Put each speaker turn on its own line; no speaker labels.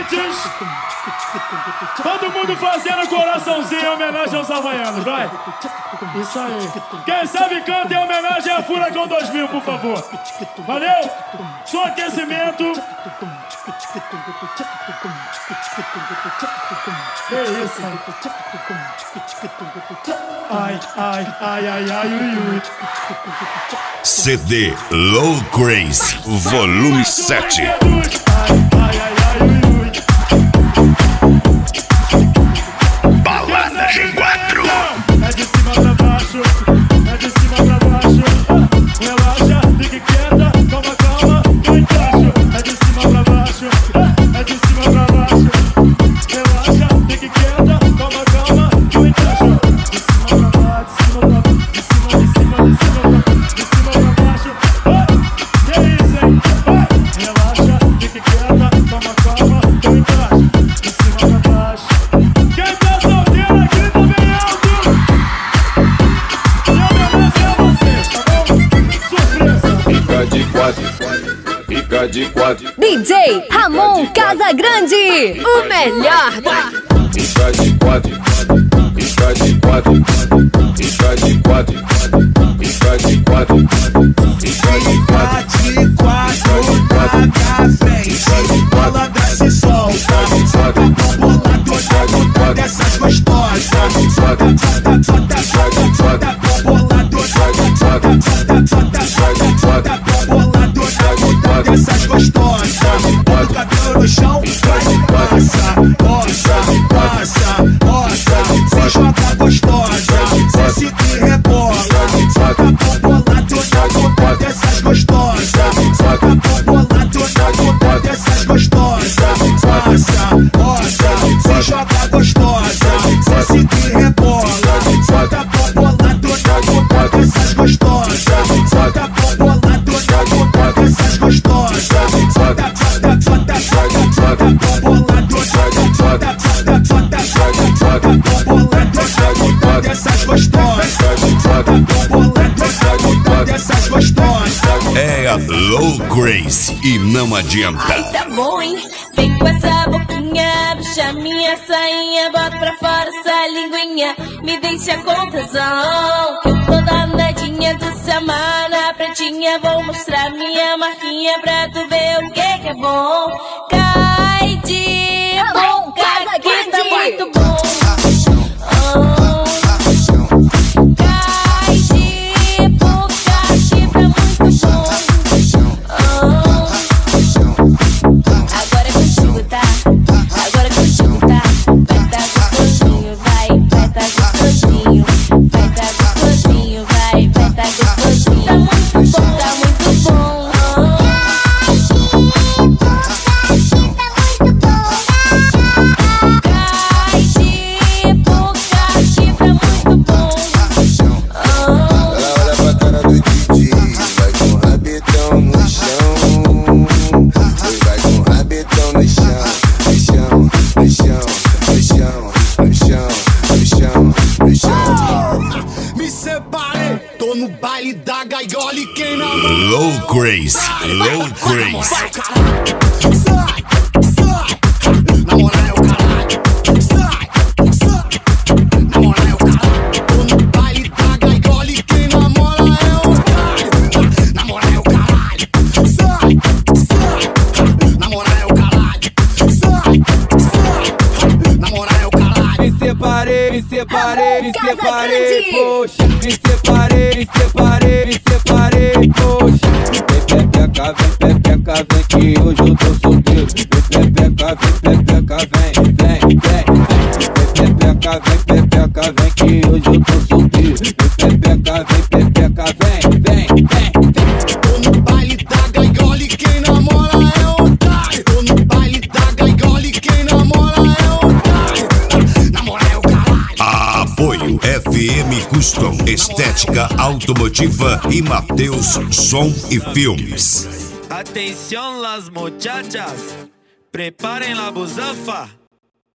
presentes. Todo mundo fazendo coraçãozinho em homenagem aos havaianos, vai. Isso aí. Quem sabe canta em homenagem a Furacão 2000, por favor. Valeu? Só aquecimento. Que isso? Ai, ai, ai, ai, ai, ui, ui.
CD Low Crazy, volume 7.
Ai, ai, ai, ai, ui, ui.
Balada G4.
É de cima pra baixo, é de cima pra baixo. Relaxa, fique quieta, calma, calma, eu encaixo. É de cima pra baixo, é de cima pra baixo. Relaxa, fique quieta, calma, calma, eu encaixo. De cima pra baixo, de cima pra baixo. Que isso, hein? Relaxa, fique quieta, calma, calma, eu encaixo. De cima pra baixo. Quem tá solteiro aqui também é alto.
Fica de quatro.
DJ Ramon Casagrande, o melhor da...
Fica de quatro. Fica de quatro. Fica de quatro. Fica de quatro. Fica de quatro. Na frente, ela desce e solta. Boladona dessas gostosas. Boladona dessas gostosas. Bota o cabelo no chão, vai, passa, roça, passa, roça. Se joga gostosa, cê se te rebola. Joga boladona dessas gostosas. Joga boladona dessas gostosas. Passa, roça, se joga gostosa, cê se te rebola. Joga boladona dessas gostosas. Joga boladona dessas gostosas. Joga boladona dessas gostosas. Dessas gostosas.
É a Low Crazy e não adianta.
Ai, tá bom, hein? Vem com essa boquinha, puxa minha sainha, bota pra fora essa linguinha, me deixa com tesão. Que eu tô danadinha do semana pretinha, vou mostrar minha marquinha pra tu ver o que é bom. Cai de boca que tá muito bom. Cai de boca que tá muito bom. Agora é contigo, tá? Agora é contigo, tá? Vai tá gostosinho, vai tá gostosinho. Vai tá gostosinho, vai tá gostosinho. Tá muito bom, tá muito bom. Cai de boca que tá muito bom.
Ela olha pra cara do DJ, vai com o rabetão no chão. Vai com o rabetão no chão, no chão, no chão, no chão, no chão, no chão, no chão.
Me separei, tô no baile da gaiola e quem não manda.
Low Crazy, Low Crazy.
Sai, sai, na moral é o caralho. Sai, na moral é o caralho. Tô no baile da gaiola e quem namora é o otário. Na moral é o caralho. Sai, na moral é o caralho. Sai, na moral é o caralho.
Me separei, poxa. Me separei, poxa. Vem pepeca, vem que hoje eu tô solteiro. Vem pepeca, vem. Vem pepeca, vem que hoje eu tô solteiro. Vem pepeca, vem.
Tô no baile da gaiola e quem namora é o otário. Tô no baile da gaiola e quem namora é o otário. Na moral é o caralho.
Apoio FM Custom, Estética Automotiva e Mateus Som e Filmes.
Atención las muchachas, preparen la busanfa.